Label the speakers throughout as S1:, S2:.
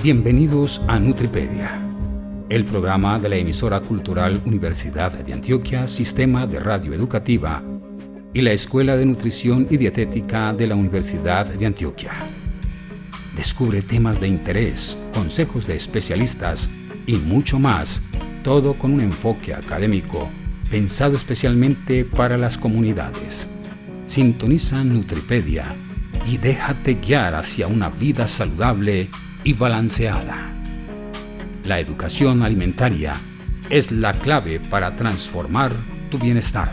S1: Bienvenidos a Nutripedia, el programa de la emisora cultural Universidad de Antioquia, Sistema de Radio Educativa y la Escuela de Nutrición y Dietética de la Universidad de Antioquia. Descubre temas de interés, consejos de especialistas y mucho más, todo con un enfoque académico pensado especialmente para las comunidades. Sintoniza Nutripedia y déjate guiar hacia una vida saludable y balanceada. La educación alimentaria es la clave para transformar tu bienestar.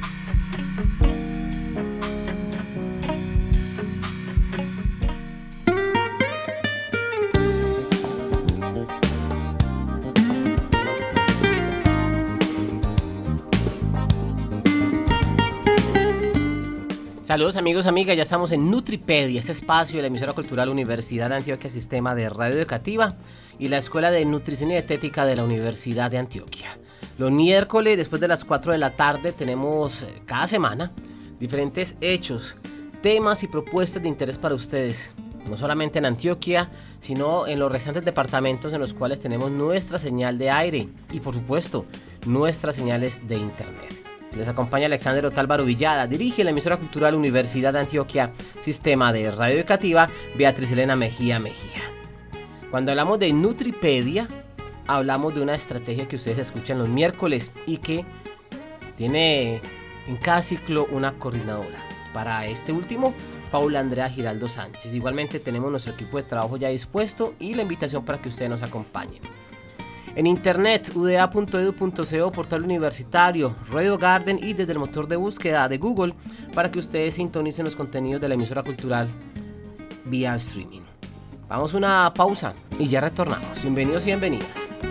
S2: Saludos amigos, amigas, ya estamos en Nutripedia, este espacio de la emisora cultural Universidad de Antioquia, Sistema de Radio Educativa y la Escuela de Nutrición y Dietética de la Universidad de Antioquia. Los miércoles, después de las 4 de la tarde, tenemos cada semana diferentes hechos, temas y propuestas de interés para ustedes, no solamente en Antioquia, sino en los restantes departamentos en los cuales tenemos nuestra señal de aire y, por supuesto, nuestras señales de internet. Les acompaña Alexander Otálvaro Villada, dirige la emisora cultural Universidad de Antioquia, Sistema de Radio Educativa, Beatriz Elena Mejía. Cuando hablamos de Nutripedia, hablamos de una estrategia que ustedes escuchan los miércoles y que tiene en cada ciclo una coordinadora. Para este último, Paula Andrea Giraldo Sánchez. Igualmente tenemos nuestro equipo de trabajo ya dispuesto y la invitación para que ustedes nos acompañen. En internet, uda.edu.co, portal universitario, Radio Garden y desde el motor de búsqueda de Google para que ustedes sintonicen los contenidos de la emisora cultural vía streaming. Vamos a una pausa y ya retornamos. Bienvenidos y bienvenidas.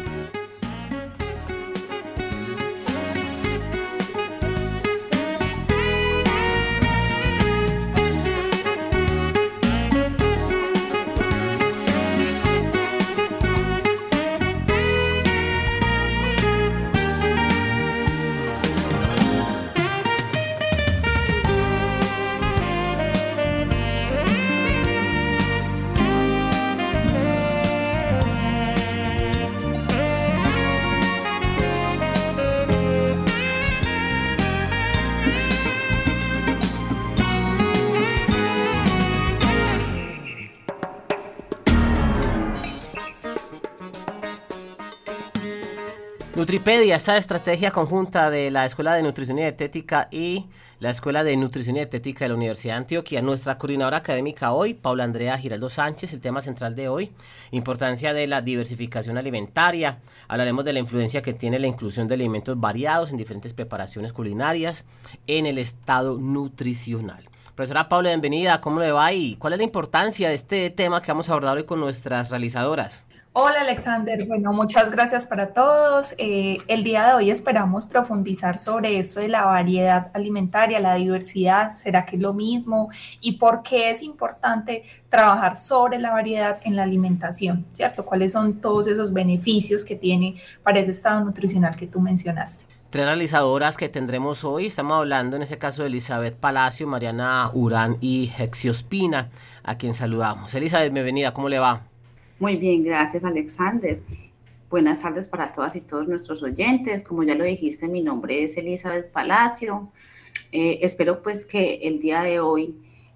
S2: Nutripedia, esta estrategia conjunta de la Escuela de Nutrición y Dietética y la Escuela de Nutrición y Dietética de la Universidad de Antioquia. Nuestra coordinadora académica hoy, Paula Andrea Giraldo Sánchez, el tema central de hoy, importancia de la diversificación alimentaria. Hablaremos de la influencia que tiene la inclusión de alimentos variados en diferentes preparaciones culinarias en el estado nutricional. Profesora Paula, bienvenida, ¿cómo le va y cuál es la importancia de este tema que vamos a abordar hoy con nuestras realizadoras?
S3: Hola Alexander, bueno, muchas gracias para todos. El día de hoy esperamos profundizar sobre esto de la variedad alimentaria, la diversidad, ¿será que es lo mismo? Y por qué es importante trabajar sobre la variedad en la alimentación, ¿cierto? ¿Cuáles son todos esos beneficios que tiene para ese estado nutricional que tú mencionaste?
S2: Tres realizadoras que tendremos hoy, estamos hablando en ese caso de Elizabeth Palacio, Mariana Urán y Hexio Espina, a quien saludamos. Elizabeth, bienvenida, ¿cómo le va?
S4: Muy bien, gracias Alexander. Buenas tardes para todas y todos nuestros oyentes. Como ya lo dijiste, mi nombre es Elizabeth Palacio. Espero pues que el día de hoy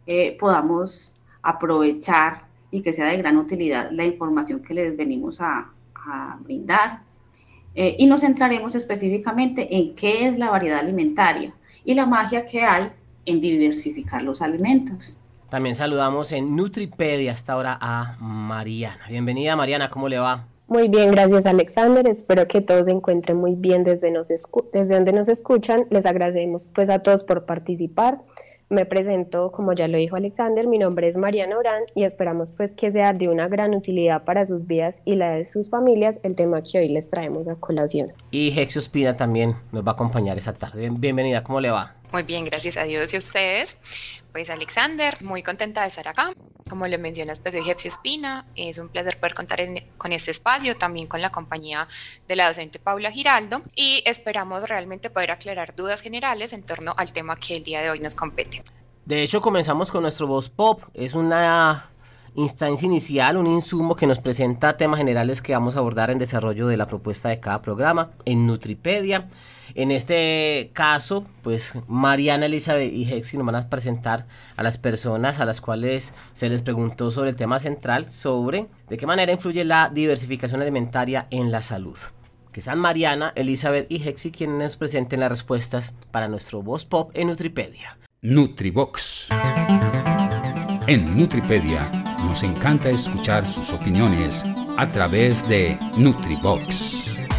S4: podamos aprovechar y que sea de gran utilidad la información que les venimos a brindar. Y nos centraremos específicamente en qué es la variedad alimentaria y la magia que hay en diversificar los alimentos.
S2: También saludamos en Nutripedia hasta ahora a Mariana. Bienvenida Mariana, ¿cómo le va?
S5: Muy bien, gracias Alexander. Espero que todos se encuentren muy bien desde donde nos escuchan. Les agradecemos pues a todos por participar. Me presento, como ya lo dijo Alexander, mi nombre es Mariana Urán y esperamos pues que sea de una gran utilidad para sus vidas y la de sus familias el tema que hoy les traemos a colación.
S2: Y Hexio Espina también nos va a acompañar esta tarde. Bienvenida, ¿cómo le va?
S6: Muy bien, gracias a Dios y a ustedes. Pues Alexander, muy contenta de estar acá. Como le mencionas, pues soy Hexio Espina. Es un placer poder contar con este espacio, también con la compañía de la docente Paula Giraldo. Y esperamos realmente poder aclarar dudas generales en torno al tema que el día de hoy nos compete.
S2: De hecho, comenzamos con nuestro Voz Pop. Es una instancia inicial, un insumo que nos presenta temas generales que vamos a abordar en desarrollo de la propuesta de cada programa en Nutripedia. En este caso, pues Mariana, Elizabeth y Hexi nos van a presentar a las personas a las cuales se les preguntó sobre el tema central, sobre de qué manera influye la diversificación alimentaria en la salud. Que sean Mariana, Elizabeth y Hexi quienes nos presenten las respuestas para nuestro Voz Pop en Nutripedia.
S1: Nutribox. En Nutripedia nos encanta escuchar sus opiniones a través de Nutribox.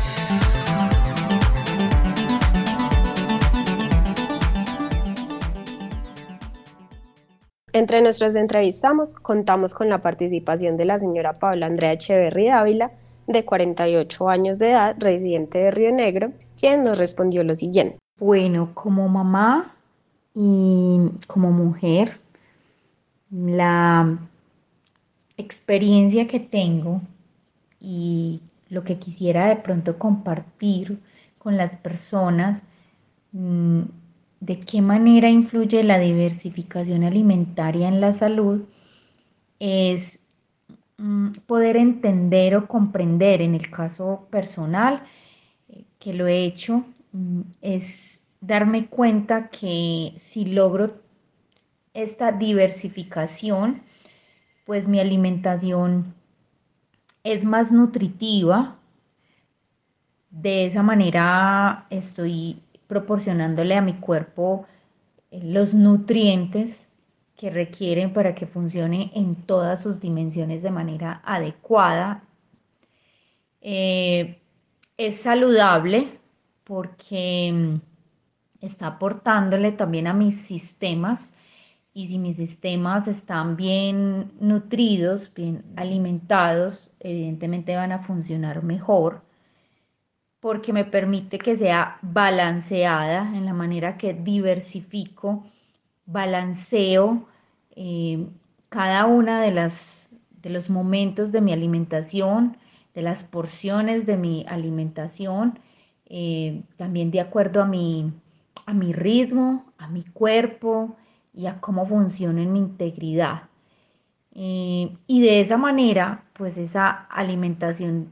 S5: Entre nuestros entrevistamos, contamos con la participación de la señora Paula Andrea Echeverry Dávila, de 48 años de edad, residente de Río Negro, quien nos respondió lo siguiente.
S7: Bueno, como mamá y como mujer, la experiencia que tengo y lo que quisiera de pronto compartir con las personas, de qué manera influye la diversificación alimentaria en la salud, es poder entender o comprender, en el caso personal, que lo he hecho, es darme cuenta que si logro esta diversificación, pues mi alimentación es más nutritiva. De esa manera estoy proporcionándole a mi cuerpo los nutrientes que requieren para que funcione en todas sus dimensiones de manera adecuada. Es saludable porque está aportándole también a mis sistemas, y si mis sistemas están bien nutridos, bien alimentados, evidentemente van a funcionar mejor, porque me permite que sea balanceada en la manera que diversifico, balanceo cada una de los momentos de mi alimentación, de las porciones de mi alimentación, también de acuerdo a mi ritmo, a mi cuerpo y a cómo funciona en mi integridad. Y de esa manera, pues esa alimentación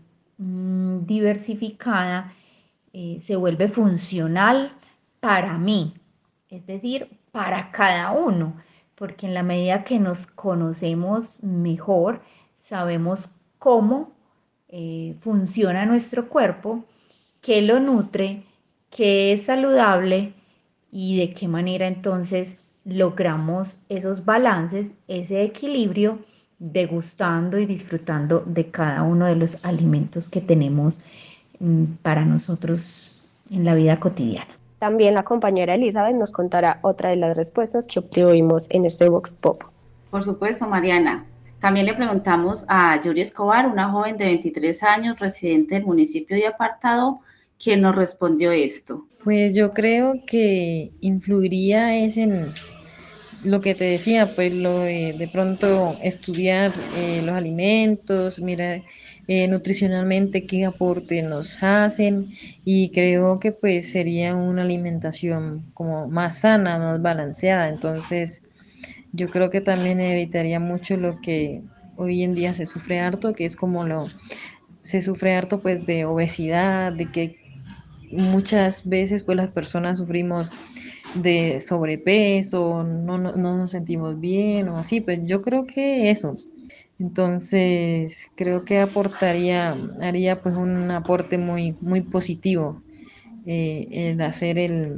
S7: diversificada se vuelve funcional para mí, es decir, para cada uno, porque en la medida que nos conocemos mejor, sabemos cómo funciona nuestro cuerpo, qué lo nutre, qué es saludable y de qué manera entonces logramos esos balances, ese equilibrio, degustando y disfrutando de cada uno de los alimentos que tenemos para nosotros en la vida cotidiana.
S5: También la compañera Elizabeth nos contará otra de las respuestas que obtuvimos en este Vox Pop.
S4: Por supuesto, Mariana. También le preguntamos a Yuri Escobar, una joven de 23 años, residente del municipio de Apartado, quien nos respondió esto.
S8: Pues yo creo que influiría es en lo que te decía, pues lo de pronto estudiar los alimentos, mirar nutricionalmente qué aporte nos hacen, y creo que pues sería una alimentación como más sana, más balanceada. Entonces yo creo que también evitaría mucho lo que hoy en día se sufre harto, que es como se sufre harto pues de obesidad, de que muchas veces pues las personas sufrimos de sobrepeso, no nos sentimos bien o así, pues yo creo que eso. Entonces creo que haría pues un aporte muy, muy positivo el hacer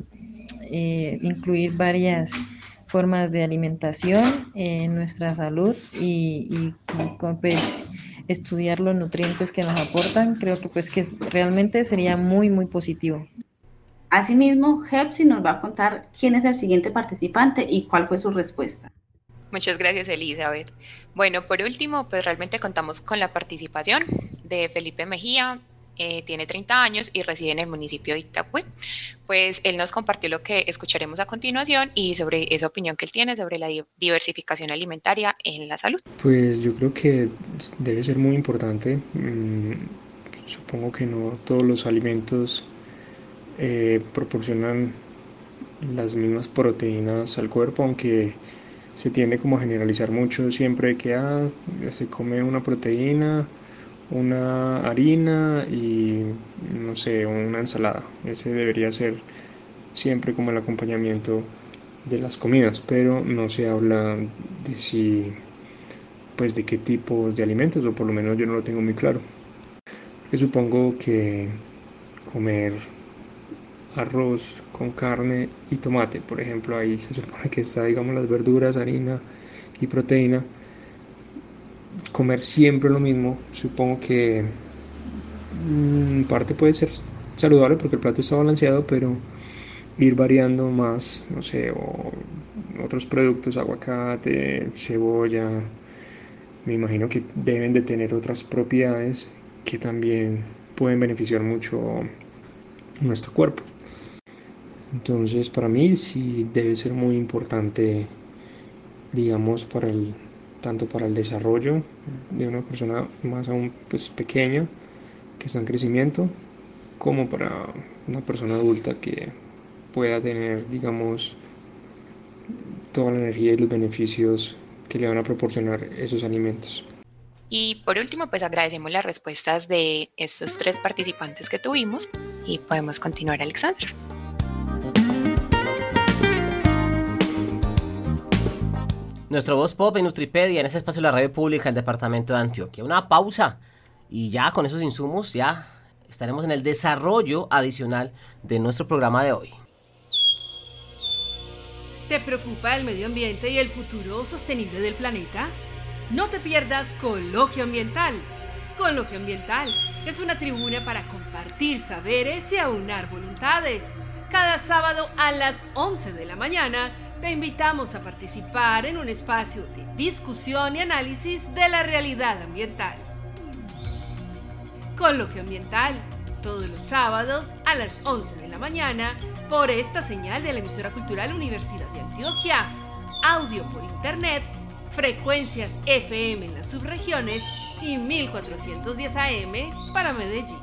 S8: incluir varias formas de alimentación en nuestra salud y pues estudiar los nutrientes que nos aportan. Creo que pues que realmente sería muy, muy positivo.
S4: Asimismo, Hepsi nos va a contar quién es el siguiente participante y cuál fue su respuesta.
S6: Muchas gracias, Elizabeth. Bueno, por último, pues realmente contamos con la participación de Felipe Mejía. Tiene 30 años y reside en el municipio de Itagüí. Pues él nos compartió lo que escucharemos a continuación y sobre esa opinión que él tiene sobre la diversificación alimentaria en la salud.
S9: Pues yo creo que debe ser muy importante. Supongo que no todos los alimentos proporcionan las mismas proteínas al cuerpo, aunque se tiende como a generalizar mucho siempre que se come una proteína, una harina y no sé, una ensalada. Ese debería ser siempre como el acompañamiento de las comidas, pero no se habla de si, pues de qué tipos de alimentos, o por lo menos yo no lo tengo muy claro. Yo supongo que comer arroz con carne y tomate, por ejemplo, ahí se supone que está, digamos, las verduras, harina y proteína. Comer siempre lo mismo, supongo que en parte puede ser saludable porque el plato está balanceado, pero ir variando más, no sé, o otros productos, aguacate, cebolla, me imagino que deben de tener otras propiedades que también pueden beneficiar mucho nuestro cuerpo. Entonces, para mí sí debe ser muy importante, digamos, tanto para el desarrollo de una persona más aún pues pequeña que está en crecimiento, como para una persona adulta que pueda tener, digamos, toda la energía y los beneficios que le van a proporcionar esos alimentos.
S6: Y por último, pues agradecemos las respuestas de estos 3 participantes que tuvimos y podemos continuar, Alexander.
S2: Nuestro Voz Pop en Nutripedia, en ese espacio de la radio pública del departamento de Antioquia. Una pausa y ya con esos insumos ya estaremos en el desarrollo adicional de nuestro programa de hoy.
S10: ¿Te preocupa el medio ambiente y el futuro sostenible del planeta? No te pierdas Coloquio Ambiental. Coloquio Ambiental es una tribuna para compartir saberes y aunar voluntades. Cada sábado a las 11 de la mañana te invitamos a participar en un espacio de discusión y análisis de la realidad ambiental. Coloquio Ambiental, todos los sábados a las 11 de la mañana por esta señal de la emisora cultural Universidad de Antioquia. Audio por internet, frecuencias FM en las subregiones y 1410 AM para Medellín.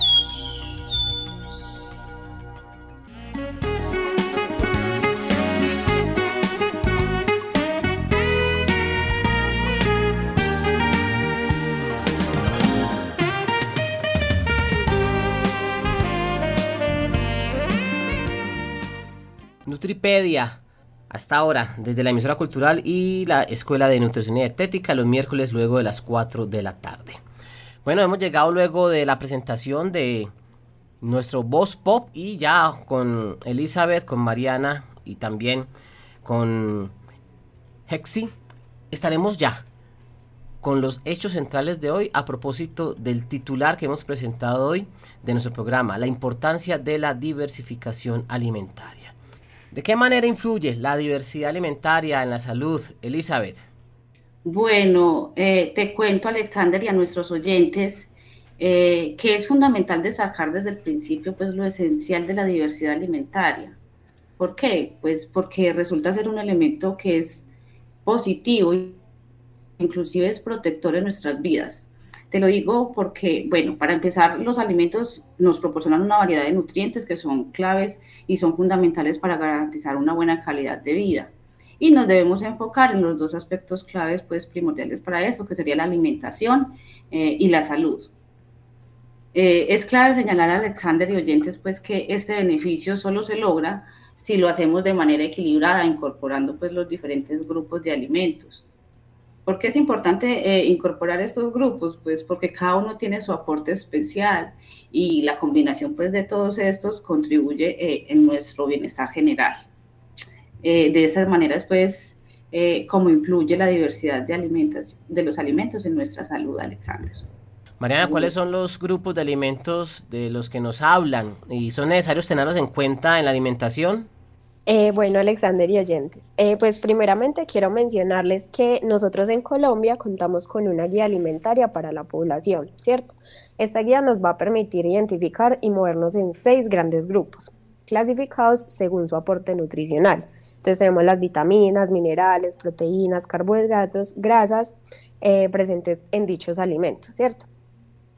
S2: Nutripedia, hasta ahora, desde la emisora cultural y la Escuela de Nutrición y Dietética, los miércoles luego de las 4 de la tarde. Bueno, hemos llegado luego de la presentación de nuestro Voz Pop y ya con Elizabeth, con Mariana y también con Hexi, estaremos ya con los hechos centrales de hoy a propósito del titular que hemos presentado hoy de nuestro programa, la importancia de la diversificación alimentaria. ¿De qué manera influye la diversidad alimentaria en la salud, Elizabeth?
S4: Bueno, te cuento, Alexander, y a nuestros oyentes que es fundamental destacar desde el principio pues, lo esencial de la diversidad alimentaria. ¿Por qué? Pues porque resulta ser un elemento que es positivo, inclusive es protector en nuestras vidas. Te lo digo porque, bueno, para empezar, los alimentos nos proporcionan una variedad de nutrientes que son claves y son fundamentales para garantizar una buena calidad de vida. Y nos debemos enfocar en los 2 aspectos claves, pues, primordiales para eso, que sería la alimentación y la salud. Es clave señalar, Alexander y oyentes, pues, que este beneficio solo se logra si lo hacemos de manera equilibrada, incorporando, pues, los diferentes grupos de alimentos. ¿Por qué es importante incorporar estos grupos? Pues porque cada uno tiene su aporte especial y la combinación pues, de todos estos contribuye en nuestro bienestar general. De esas maneras, pues, cómo influye la diversidad de los alimentos en nuestra salud, Alexander.
S2: Mariana, ¿cuáles son los grupos de alimentos de los que nos hablan y son necesarios tenerlos en cuenta en la alimentación?
S5: Bueno, Alexander y oyentes, pues primeramente quiero mencionarles que nosotros en Colombia contamos con una guía alimentaria para la población, ¿cierto? Esta guía nos va a permitir identificar y movernos en 6 grandes grupos, clasificados según su aporte nutricional. Entonces tenemos las vitaminas, minerales, proteínas, carbohidratos, grasas presentes en dichos alimentos, ¿cierto?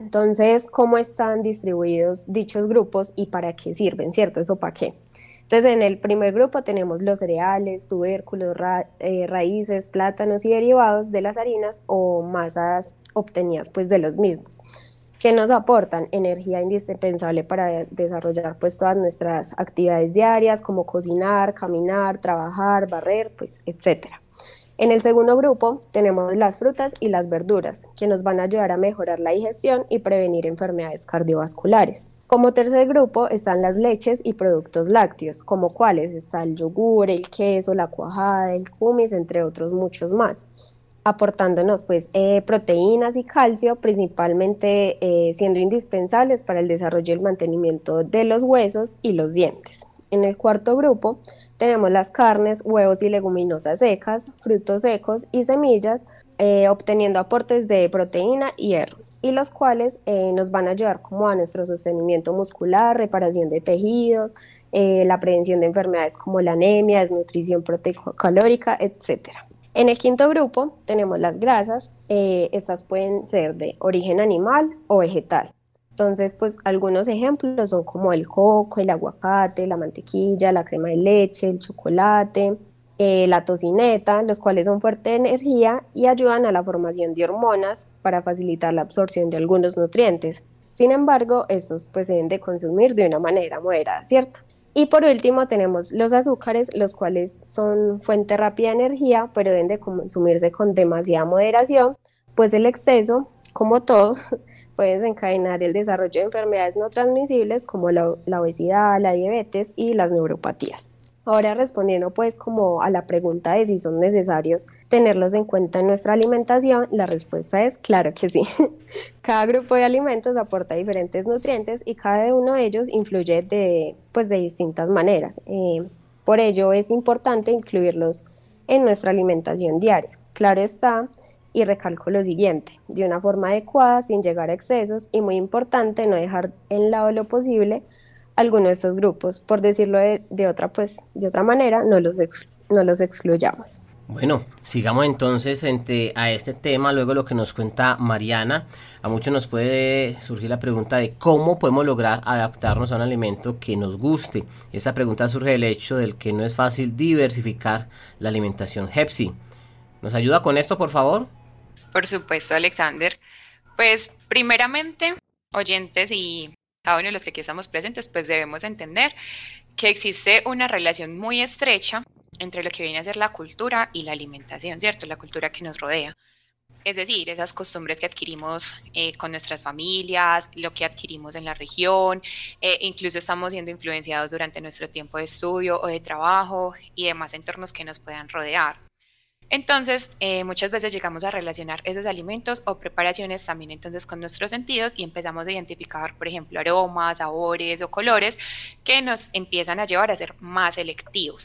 S5: Entonces, ¿cómo están distribuidos dichos grupos y para qué sirven, cierto? ¿Eso para qué? Entonces, en el primer grupo tenemos los cereales, tubérculos, raíces, plátanos y derivados de las harinas o masas obtenidas pues de los mismos, que nos aportan energía indispensable para desarrollar pues todas nuestras actividades diarias como cocinar, caminar, trabajar, barrer, pues etcétera. En el segundo grupo tenemos las frutas y las verduras, que nos van a ayudar a mejorar la digestión y prevenir enfermedades cardiovasculares. Como tercer grupo están las leches y productos lácteos, como cuáles está el yogur, el queso, la cuajada, el kumis, entre otros muchos más, aportándonos pues proteínas y calcio, principalmente siendo indispensables para el desarrollo y el mantenimiento de los huesos y los dientes. En el cuarto grupo tenemos las carnes, huevos y leguminosas secas, frutos secos y semillas, obteniendo aportes de proteína y hierro, y los cuales nos van a ayudar como a nuestro sostenimiento muscular, reparación de tejidos, la prevención de enfermedades como la anemia, desnutrición proteico-calórica, etc. En el quinto grupo tenemos las grasas, estas pueden ser de origen animal o vegetal. Entonces, pues algunos ejemplos son como el coco, el aguacate, la mantequilla, la crema de leche, el chocolate, la tocineta, los cuales son fuerte de energía y ayudan a la formación de hormonas para facilitar la absorción de algunos nutrientes. Sin embargo, estos pues se deben de consumir de una manera moderada, ¿cierto? Y por último tenemos los azúcares, los cuales son fuente rápida de energía, pero deben de consumirse con demasiada moderación, pues el exceso, como todo, puede desencadenar el desarrollo de enfermedades no transmisibles como la obesidad, la diabetes y las neuropatías. Ahora respondiendo pues como a la pregunta de si son necesarios tenerlos en cuenta en nuestra alimentación, la respuesta es claro que sí. Cada grupo de alimentos aporta diferentes nutrientes y cada uno de ellos influye de distintas maneras. Por ello es importante incluirlos en nuestra alimentación diaria. Claro está, y recalco lo siguiente, de una forma adecuada, sin llegar a excesos, y muy importante no dejar en lado lo posible alguno de estos grupos, por decirlo de otra manera, no los excluyamos.
S2: Bueno, sigamos entonces frente a este tema, luego lo que nos cuenta Mariana. A muchos nos puede surgir la pregunta de cómo podemos lograr adaptarnos a un alimento que nos guste. Esta pregunta surge del hecho del que no es fácil diversificar la alimentación Hepsi. ¿Nos ayuda con esto, por favor?
S6: Por supuesto, Alexander. Pues primeramente, oyentes y cada uno de los que aquí estamos presentes, pues debemos entender que existe una relación muy estrecha entre lo que viene a ser la cultura y la alimentación, ¿cierto? La cultura que nos rodea. Es decir, esas costumbres que adquirimos con nuestras familias, lo que adquirimos en la región, incluso estamos siendo influenciados durante nuestro tiempo de estudio o de trabajo y demás entornos que nos puedan rodear. Entonces, muchas veces llegamos a relacionar esos alimentos o preparaciones también entonces con nuestros sentidos y empezamos a identificar, por ejemplo, aromas, sabores o colores que nos empiezan a llevar a ser más selectivos.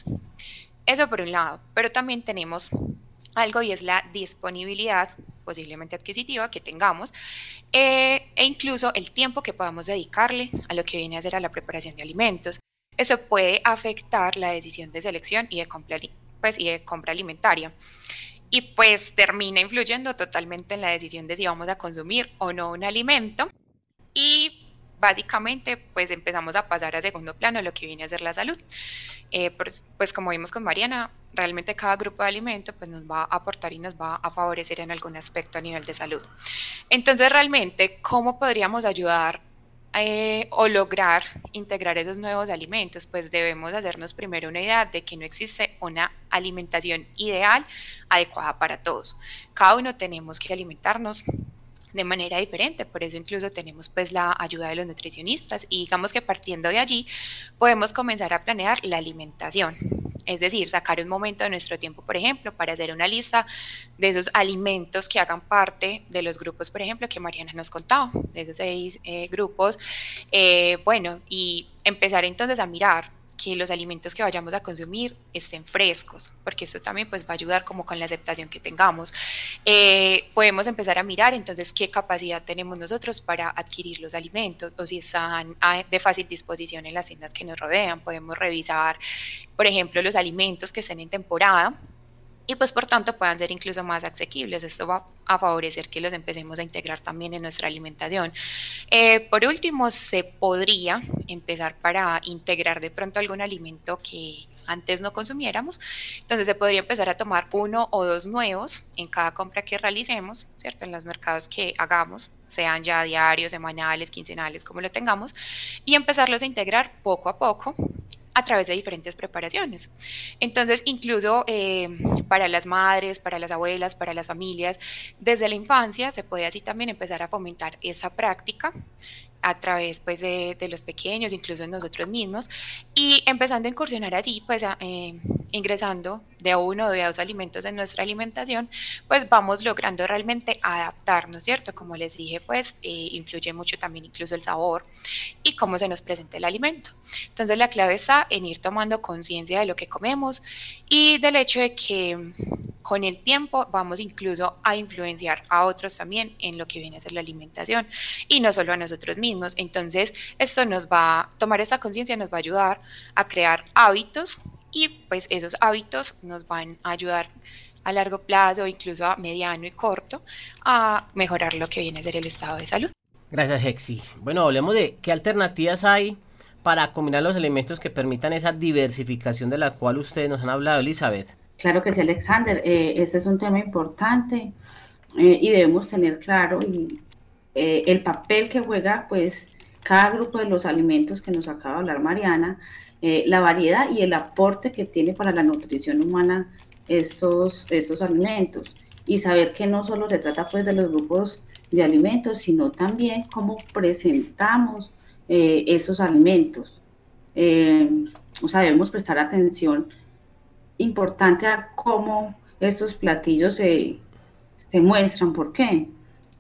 S6: Eso por un lado, pero también tenemos algo y es la disponibilidad posiblemente adquisitiva que tengamos e incluso el tiempo que podamos dedicarle a lo que viene a ser a la preparación de alimentos. Eso puede afectar la decisión de selección y de compra alimentaria y pues termina influyendo totalmente en la decisión de si vamos a consumir o no un alimento y básicamente pues empezamos a pasar a segundo plano lo que viene a ser la salud. Pues como vimos con Mariana, realmente cada grupo de alimento pues nos va a aportar y nos va a favorecer en algún aspecto a nivel de salud. Entonces realmente, ¿cómo podríamos ayudar o lograr integrar esos nuevos alimentos? Pues debemos hacernos primero una idea de que no existe una alimentación ideal adecuada para todos. Cada uno tenemos que alimentarnos de manera diferente, por eso incluso tenemos pues la ayuda de los nutricionistas y digamos que partiendo de allí podemos comenzar a planear la alimentación. Es decir, sacar un momento de nuestro tiempo, por ejemplo, para hacer una lista de esos alimentos que hagan parte de los grupos, por ejemplo, que Mariana nos contaba, de esos 6 grupos, y empezar entonces a mirar que los alimentos que vayamos a consumir estén frescos, porque esto también pues va a ayudar como con la aceptación que tengamos. Podemos empezar a mirar entonces qué capacidad tenemos nosotros para adquirir los alimentos o si están de fácil disposición en las tiendas que nos rodean. Podemos revisar, por ejemplo, los alimentos que estén en temporada y pues por tanto puedan ser incluso más asequibles. Esto va a favorecer que los empecemos a integrar también en nuestra alimentación. Por último, se podría empezar para integrar de pronto algún alimento que antes no consumiéramos. Entonces se podría empezar a tomar 1 o 2 nuevos en cada compra que realicemos, ¿cierto? En los mercados que hagamos, sean ya diarios, semanales, quincenales, como lo tengamos, y empezarlos a integrar poco a poco a través de diferentes preparaciones. Entonces, incluso para las madres, para las abuelas, para las familias, desde la infancia se puede así también empezar a fomentar esa práctica a través pues de los pequeños, incluso en nosotros mismos, y empezando a incursionar así, pues ingresando de 1 o de 2 alimentos en nuestra alimentación, pues vamos logrando realmente adaptarnos, ¿cierto? Como les dije, pues influye mucho también incluso el sabor y cómo se nos presenta el alimento. Entonces la clave está en ir tomando conciencia de lo que comemos y del hecho de que con el tiempo vamos incluso a influenciar a otros también en lo que viene a ser la alimentación y no solo a nosotros mismos. Entonces esto nos va a tomar esta conciencia, nos va a ayudar a crear hábitos y pues esos hábitos nos van a ayudar a largo plazo, incluso a mediano y corto, a mejorar lo que viene a ser el estado de salud.
S2: Gracias, Hexy. Bueno, hablemos de qué alternativas hay para combinar los elementos que permitan esa diversificación de la cual ustedes nos han hablado, Elizabeth.
S4: Claro que sí, Alexander. Este es un tema importante y debemos tener claro el papel que juega pues cada grupo de los alimentos que nos acaba de hablar Mariana, la variedad y el aporte que tiene para la nutrición humana estos alimentos, y saber que no solo se trata pues de los grupos de alimentos, sino también cómo presentamos esos alimentos. O sea, debemos prestar atención importante a cómo estos platillos se muestran. ¿Por qué?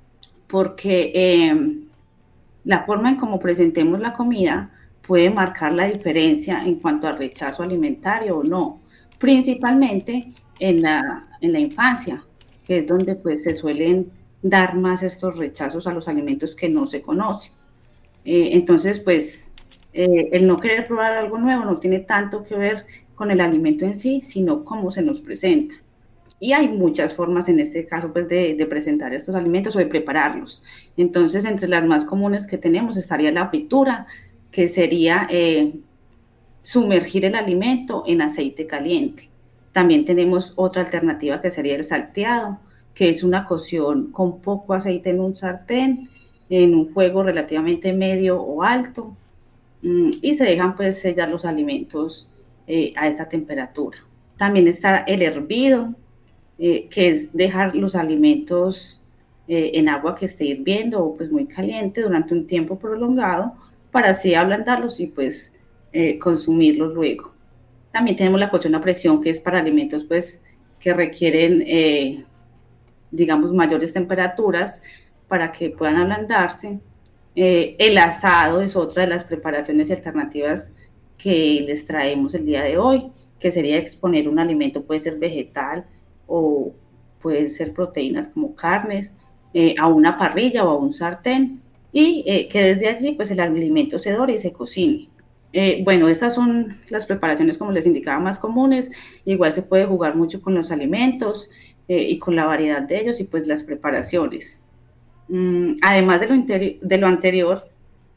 S4: Porque la forma en cómo presentemos la comida puede marcar la diferencia en cuanto al rechazo alimentario o no, principalmente en la infancia, que es donde pues se suelen dar más estos rechazos a los alimentos que no se conocen. Entonces pues el no querer probar algo nuevo no tiene tanto que ver con el alimento en sí, sino cómo se nos presenta. Y hay muchas formas en este caso pues, de presentar estos alimentos o de prepararlos. Entonces, entre las más comunes que tenemos estaría la fritura, que sería sumergir el alimento en aceite caliente. También tenemos otra alternativa que sería el salteado, que es una cocción con poco aceite en un sartén, en un fuego relativamente medio o alto, y se dejan pues sellar los alimentos a esta temperatura. También está el hervido, que es dejar los alimentos en agua que esté hirviendo o pues muy caliente durante un tiempo prolongado para así ablandarlos y pues consumirlos luego. También tenemos la cocción a presión, que es para alimentos pues que requieren digamos mayores temperaturas para que puedan ablandarse. El asado es otra de las preparaciones y alternativas que les traemos el día de hoy, que sería exponer un alimento, puede ser vegetal o pueden ser proteínas como carnes, a una parrilla o a un sartén, y que desde allí pues el alimento se dore y se cocine. Bueno, estas son las preparaciones, como les indicaba, más comunes. Igual se puede jugar mucho con los alimentos y con la variedad de ellos y pues las preparaciones. Además de lo anterior,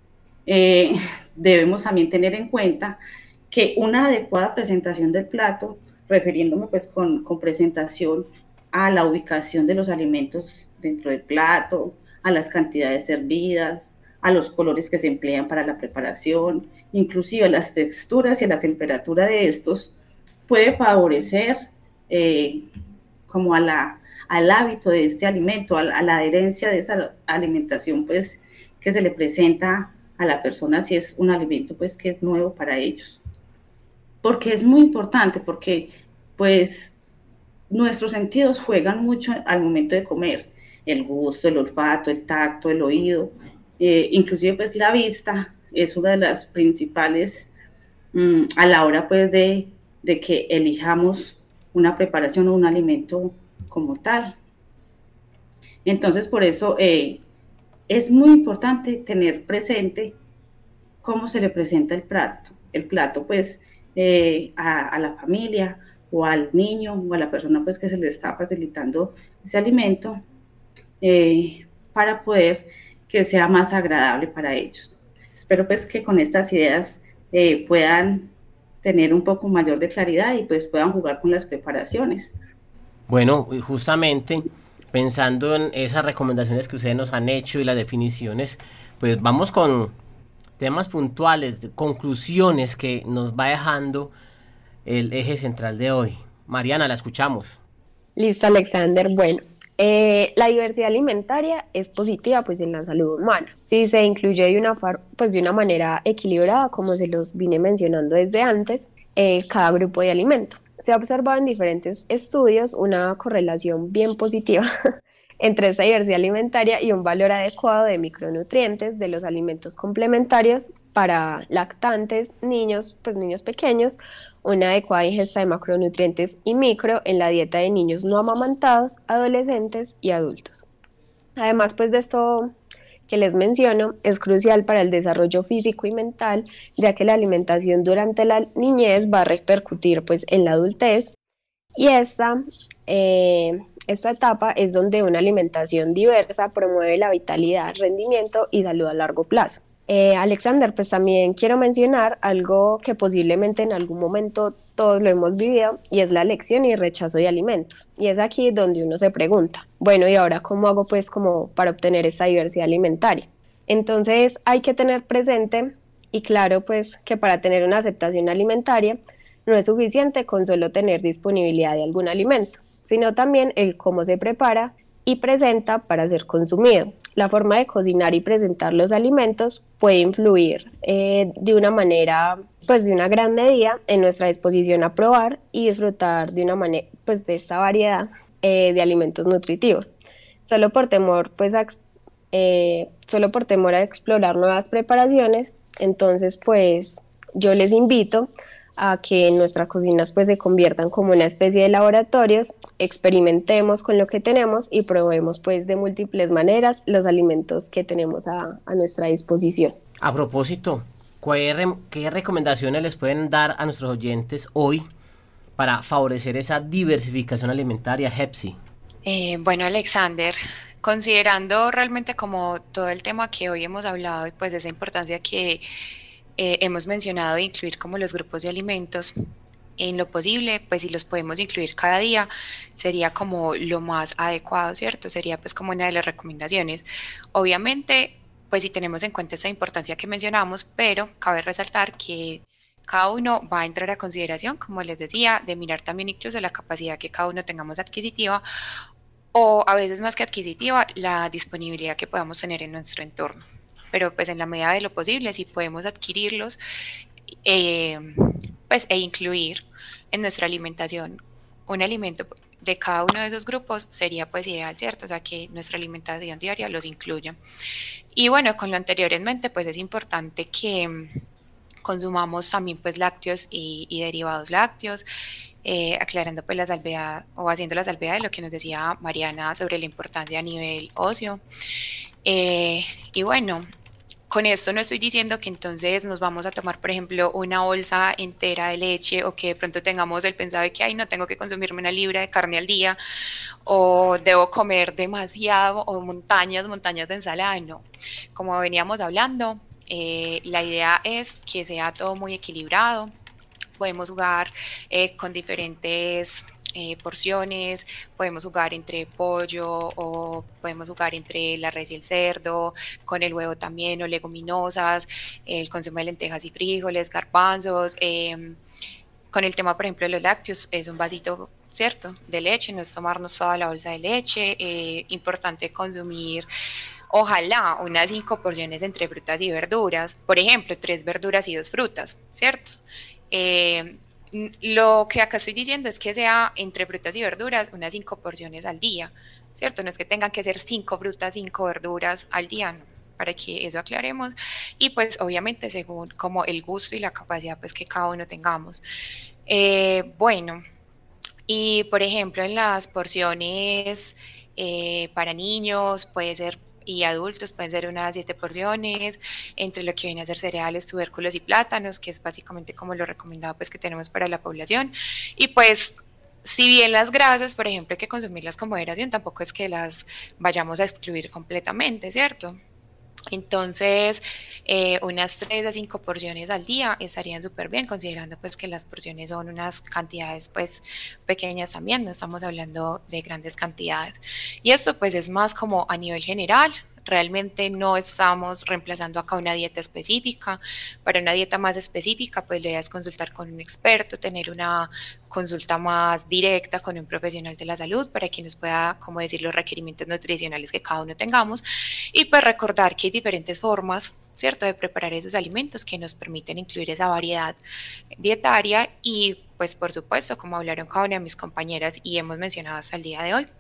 S4: debemos también tener en cuenta que una adecuada presentación del plato, refiriéndome pues con presentación a la ubicación de los alimentos dentro del plato, a las cantidades servidas, a los colores que se emplean para la preparación, inclusive a las texturas y a la temperatura de estos, puede favorecer como al hábito de este alimento, a la adherencia de esa alimentación pues que se le presenta a la persona si es un alimento pues que es nuevo para ellos. Porque es muy importante, porque pues nuestros sentidos juegan mucho al momento de comer, el gusto, el olfato, el tacto, el oído, inclusive pues la vista es una de las principales a la hora pues de que elijamos una preparación o un alimento como tal. Entonces por eso es muy importante tener presente cómo se le presenta el plato pues a la familia o al niño o a la persona pues que se le está facilitando ese alimento, para poder que sea más agradable para ellos. Espero pues que con estas ideas puedan tener un poco mayor de claridad y pues puedan jugar con las preparaciones.
S2: Bueno, justamente pensando en esas recomendaciones que ustedes nos han hecho y las definiciones, pues vamos con temas puntuales, conclusiones que nos va dejando el eje central de hoy. Mariana, la escuchamos.
S5: Listo, Alexander. Bueno, la diversidad alimentaria es positiva pues en la salud humana. Si se incluye de una manera equilibrada, como se los vine mencionando desde antes, cada grupo de alimento. Se ha observado en diferentes estudios una correlación bien positiva entre esta diversidad alimentaria y un valor adecuado de micronutrientes de los alimentos complementarios para lactantes, niños pequeños, una adecuada ingesta de macronutrientes y micro en la dieta de niños no amamantados, adolescentes y adultos. Además, pues de esto que les menciono, es crucial para el desarrollo físico y mental, ya que la alimentación durante la niñez va a repercutir pues en la adultez, y esta etapa es donde una alimentación diversa promueve la vitalidad, rendimiento y salud a largo plazo. Alexander, pues también quiero mencionar algo que posiblemente en algún momento todos lo hemos vivido, y es la elección y rechazo de alimentos. Y es aquí donde uno se pregunta, bueno, ¿y ahora cómo hago pues como para obtener esta diversidad alimentaria? Entonces hay que tener presente y claro pues que para tener una aceptación alimentaria no es suficiente con solo tener disponibilidad de algún alimento, sino también el cómo se prepara y presenta para ser consumido. La forma de cocinar y presentar los alimentos puede influir de una manera, pues de una gran medida en nuestra disposición a probar y disfrutar de una manera, pues de esta variedad de alimentos nutritivos. Solo por temor, a explorar nuevas preparaciones, entonces pues yo les invito a que nuestras cocinas pues se conviertan como una especie de laboratorios, experimentemos con lo que tenemos y probemos pues de múltiples maneras los alimentos que tenemos a nuestra disposición.
S2: A propósito, ¿qué recomendaciones les pueden dar a nuestros oyentes hoy para favorecer esa diversificación alimentaria, Hepsi?
S6: Bueno, Alexander, considerando realmente como todo el tema que hoy hemos hablado y pues de esa importancia que hemos mencionado de incluir como los grupos de alimentos, en lo posible, pues si los podemos incluir cada día, sería como lo más adecuado, ¿cierto? Sería pues como una de las recomendaciones. Obviamente, pues si tenemos en cuenta esa importancia que mencionamos, pero cabe resaltar que cada uno va a entrar a consideración, como les decía, de mirar también incluso la capacidad que cada uno tengamos adquisitiva, o a veces más que adquisitiva, la disponibilidad que podamos tener en nuestro entorno. Pero pues en la medida de lo posible, si podemos adquirirlos pues, e incluir en nuestra alimentación un alimento de cada uno de esos grupos, sería pues ideal, ¿cierto? O sea, que nuestra alimentación diaria los incluya. Y bueno, con lo anterior en mente, pues es importante que consumamos también pues lácteos y derivados lácteos, aclarando pues la salvedad o haciendo la salvedad de lo que nos decía Mariana sobre la importancia a nivel óseo. Y bueno, con esto no estoy diciendo que entonces nos vamos a tomar, por ejemplo, una bolsa entera de leche, o que de pronto tengamos el pensado de que, ay, no, tengo que consumirme una libra de carne al día, o debo comer demasiado, o montañas de ensalada. No, como veníamos hablando, la idea es que sea todo muy equilibrado. Podemos jugar con diferentes porciones, podemos jugar entre pollo o podemos jugar entre la res y el cerdo, con el huevo también, o leguminosas, el consumo de lentejas y frijoles, garbanzos. Con el tema, por ejemplo, de los lácteos, es un vasito, ¿cierto?, de leche, no es tomarnos toda la bolsa de leche. Importante consumir, ojalá, unas 5 porciones entre frutas y verduras, por ejemplo, 3 verduras y 2 frutas, ¿cierto? Lo que acá estoy diciendo es que sea entre frutas y verduras unas 5 porciones al día, ¿cierto? No es que tengan que ser 5 frutas, 5 verduras al día, no, para que eso aclaremos. Y pues obviamente según como el gusto y la capacidad pues que cada uno tengamos. Bueno, y por ejemplo en las porciones para niños puede ser y adultos pueden ser unas 7 porciones, entre lo que viene a ser cereales, tubérculos y plátanos, que es básicamente como lo recomendado pues que tenemos para la población. Y pues si bien las grasas, por ejemplo, hay que consumirlas con moderación, tampoco es que las vayamos a excluir completamente, ¿cierto? Entonces, unas 3 a 5 porciones al día estarían súper bien, considerando pues que las porciones son unas cantidades pues pequeñas también, no estamos hablando de grandes cantidades. Y esto pues es más como a nivel general. Realmente no estamos reemplazando acá una dieta específica. Para una dieta más específica, pues la idea es consultar con un experto, tener una consulta más directa con un profesional de la salud para que nos pueda, como decir, los requerimientos nutricionales que cada uno tengamos. Y pues recordar que hay diferentes formas, ¿cierto?, de preparar esos alimentos que nos permiten incluir esa variedad dietaria y pues por supuesto, como hablaron cada una de mis compañeras y hemos mencionado hasta el día de hoy,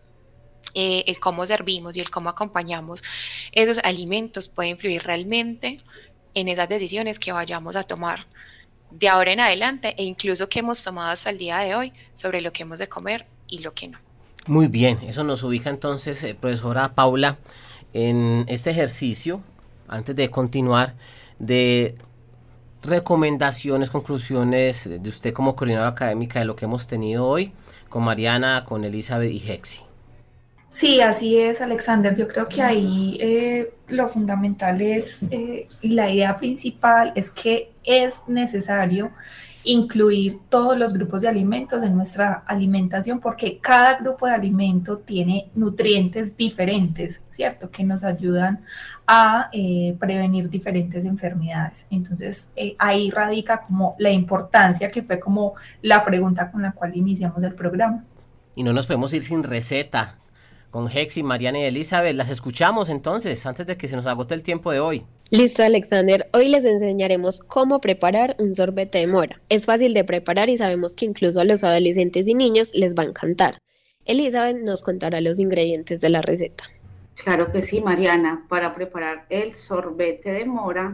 S6: el cómo servimos y el cómo acompañamos esos alimentos puede influir realmente en esas decisiones que vayamos a tomar de ahora en adelante e incluso que hemos tomado hasta el día de hoy sobre lo que hemos de comer y lo que no.
S2: Muy bien, eso nos ubica entonces, profesora Paula, en este ejercicio, antes de continuar, de recomendaciones, conclusiones de usted como coordinadora académica de lo que hemos tenido hoy con Mariana, con Elizabeth y Hexy.
S3: Sí, así es, Alexander. Yo creo que ahí lo fundamental es, la idea principal es que es necesario incluir todos los grupos de alimentos en nuestra alimentación porque cada grupo de alimento tiene nutrientes diferentes, ¿cierto? Que nos ayudan a prevenir diferentes enfermedades. Entonces, ahí radica como la importancia que fue como la pregunta con la cual iniciamos el programa.
S2: Y no nos podemos ir sin receta. Con Hexy, Mariana y Elizabeth, las escuchamos entonces, antes de que se nos agote el tiempo de hoy.
S5: Listo, Alexander. Hoy les enseñaremos cómo preparar un sorbete de mora. Es fácil de preparar y sabemos que incluso a los adolescentes y niños les va a encantar. Elizabeth nos contará los ingredientes de la receta.
S4: Claro que sí, Mariana. Para preparar el sorbete de mora,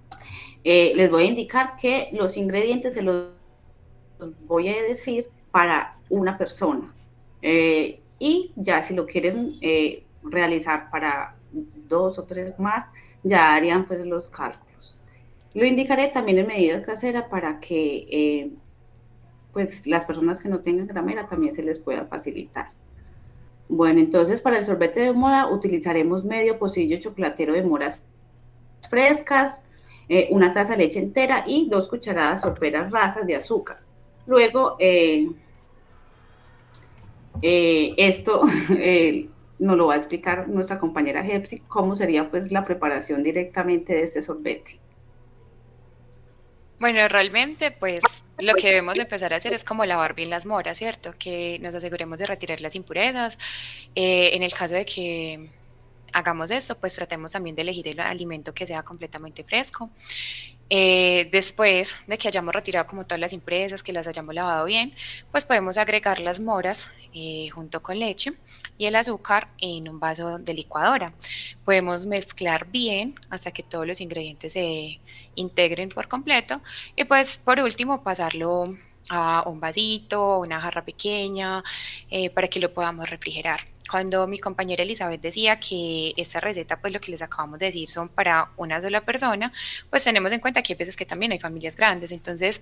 S4: les voy a indicar que los ingredientes se los voy a decir para una persona. Y ya si lo quieren realizar para 2 o 3 más, ya harían pues los cálculos. Lo indicaré también en medidas caseras para que pues las personas que no tengan gramera también se les pueda facilitar. Bueno, entonces para el sorbete de mora utilizaremos medio pocillo chocolatero de moras frescas, una taza de leche entera y 2 cucharadas soperas rasas de azúcar. Luego, esto nos lo va a explicar nuestra compañera Hepsi, cómo sería pues la preparación directamente de este sorbete.
S6: Bueno, realmente pues lo que debemos empezar a hacer es como lavar bien las moras, ¿cierto? Que nos aseguremos de retirar las impurezas. En el caso de que hagamos eso, pues tratemos también de elegir el alimento que sea completamente fresco. Después de que hayamos retirado como todas las impurezas, que las hayamos lavado bien, pues podemos agregar las moras junto con leche y el azúcar en un vaso de licuadora. Podemos mezclar bien hasta que todos los ingredientes se integren por completo y pues por último pasarlo a un vasito, una jarra pequeña, para que lo podamos refrigerar. Cuando mi compañera Elizabeth decía que esta receta, pues lo que les acabamos de decir son para una sola persona, pues tenemos en cuenta que hay veces que también hay familias grandes, entonces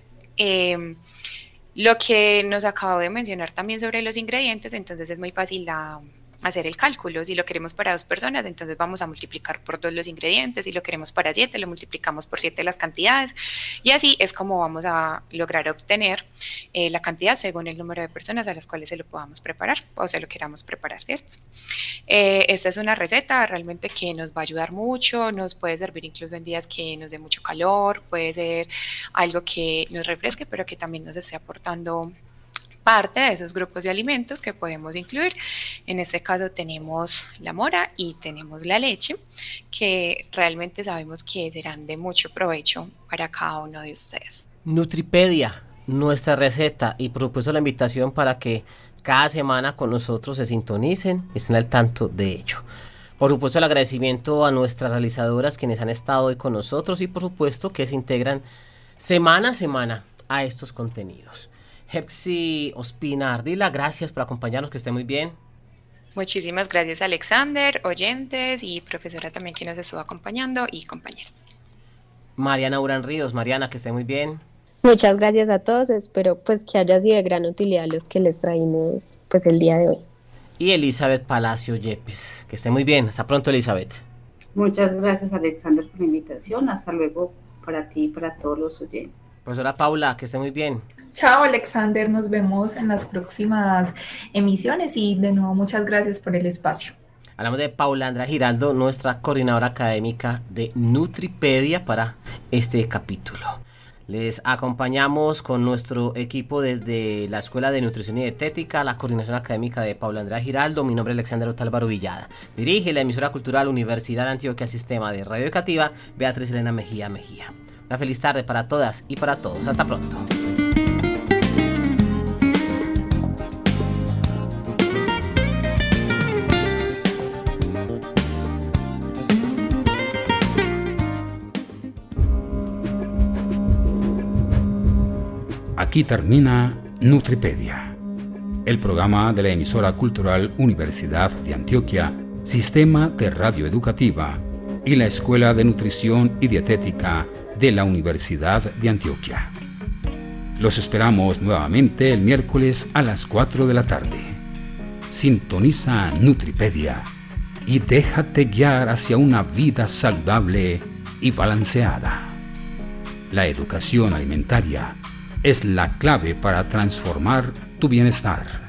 S6: lo que nos acabo de mencionar también sobre los ingredientes, entonces es muy fácil hacer el cálculo. Si lo queremos para 2 personas, entonces vamos a multiplicar por 2 los ingredientes. Si lo queremos para 7, lo multiplicamos por 7 las cantidades. Y así es como vamos a lograr obtener la cantidad según el número de personas a las cuales se lo podamos preparar o se lo queramos preparar, ¿cierto? Esta es una receta realmente que nos va a ayudar mucho, nos puede servir incluso en días que nos dé mucho calor, puede ser algo que nos refresque, pero que también nos esté aportando parte de esos grupos de alimentos que podemos incluir. En este caso tenemos la mora y tenemos la leche, que realmente sabemos que serán de mucho provecho para cada uno de ustedes.
S2: Nutripedia, nuestra receta, y por supuesto la invitación para que cada semana con nosotros se sintonicen y estén al tanto de ello. Por supuesto el agradecimiento a nuestras realizadoras quienes han estado hoy con nosotros y por supuesto que se integran semana a semana a estos contenidos. Hepsi Ospina Ardila, gracias por acompañarnos, que esté muy bien.
S6: Muchísimas gracias, Alexander, oyentes y profesora también que nos estuvo acompañando y compañeros.
S2: Mariana Urán Ríos. Mariana, que esté muy bien.
S5: Muchas gracias a todos, espero pues que haya sido de gran utilidad los que les traímos pues el día de hoy.
S2: Y Elizabeth Palacio Yepes, que esté muy bien. Hasta pronto, Elizabeth.
S4: Muchas gracias, Alexander, por la invitación. Hasta luego para ti y para todos los oyentes.
S2: Profesora Paula, que esté muy bien.
S3: Chao, Alexander, nos vemos en las próximas emisiones y de nuevo muchas gracias por el espacio.
S2: Hablamos de Paula Andrea Giraldo, nuestra coordinadora académica de Nutripedia para este capítulo. Les acompañamos con nuestro equipo desde la Escuela de Nutrición y Dietética, la coordinación académica de Paula Andrea Giraldo. Mi nombre es Alexander Otálvaro Villada. Dirige la emisora cultural Universidad de Antioquia Sistema de Radio Educativa, Beatriz Elena Mejía. Una feliz tarde para todas y para todos. Hasta pronto.
S1: Aquí termina Nutripedia, el programa de la emisora cultural Universidad de Antioquia, Sistema de Radio Educativa y la Escuela de Nutrición y Dietética de la Universidad de Antioquia. Los esperamos nuevamente el miércoles a las 4 de la tarde. Sintoniza Nutripedia y déjate guiar hacia una vida saludable y balanceada. La educación alimentaria es la clave para transformar tu bienestar.